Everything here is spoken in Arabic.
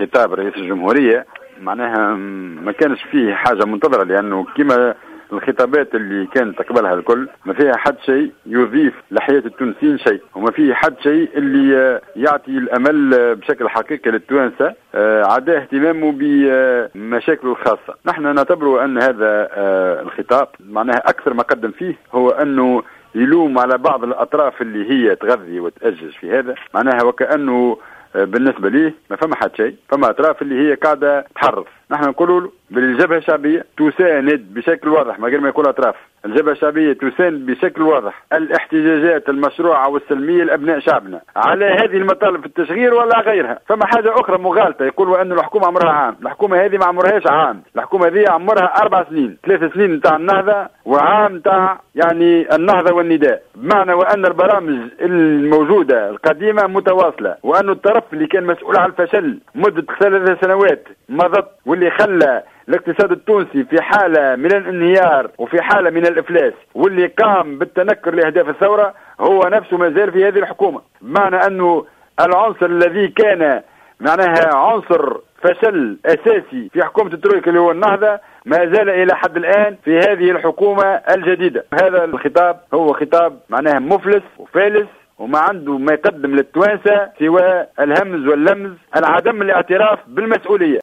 خطاب رئيس الجمهورية معناها ما كانش فيه حاجة منتظرة، لأنه كما الخطابات اللي كانت تقبلها الكل ما فيها حد شيء يضيف لحياة التونسيين شيء، وما فيه حد شيء اللي يعطي الأمل بشكل حقيقي للتوانسة عدا اهتمامه بمشاكله الخاصة. نحن نعتبر أن هذا الخطاب معناها أكثر ما قدم فيه هو أنه يلوم على بعض الأطراف اللي هي تغذي وتأجج في هذا، معناها وكأنه بالنسبة ليه ما فما حد شيء، فما أطراف اللي هي قاعدة تحرف. نحن نقولوا له بالجبهة الشعبية تساند بشكل واضح من غير ما يقول أطراف، الجبهة الشعبية تساند بشكل واضح الاحتجاجات المشروعة والسلمية لأبناء شعبنا على هذه المطالب في التشغير ولا غيرها. فما حاجة أخرى مغالطة يقولوا أن الحكومة عمرها عام، الحكومة هذه ما عمرهاش عام، الحكومة هذه عمرها 4 سنين، 3 سنين نتاع النهضة وعام نتاع يعني النهضة والنداء، بمعنى وأن البرامج الموجودة القديمة متواصلة، وأن الطرف اللي كان مسؤول عن الفشل مدة 3 سنوات مضت واللي خلى الاقتصاد التونسي في حالة من الانهيار وفي حالة من الإفلاس، واللي قام بالتنكر لأهداف الثورة هو نفسه ما زال في هذه الحكومة، بمعنى أنه العنصر الذي كان معناها عنصر فشل أساسي في حكومة الترويكا اللي هو النهضة ما زال إلى حد الآن في هذه الحكومة الجديدة. هذا الخطاب هو خطاب معناها مفلس وفالس، وما عنده ما يقدم للتوانسة سوى الهمز واللمز، العدم الاعتراف بالمسؤولية.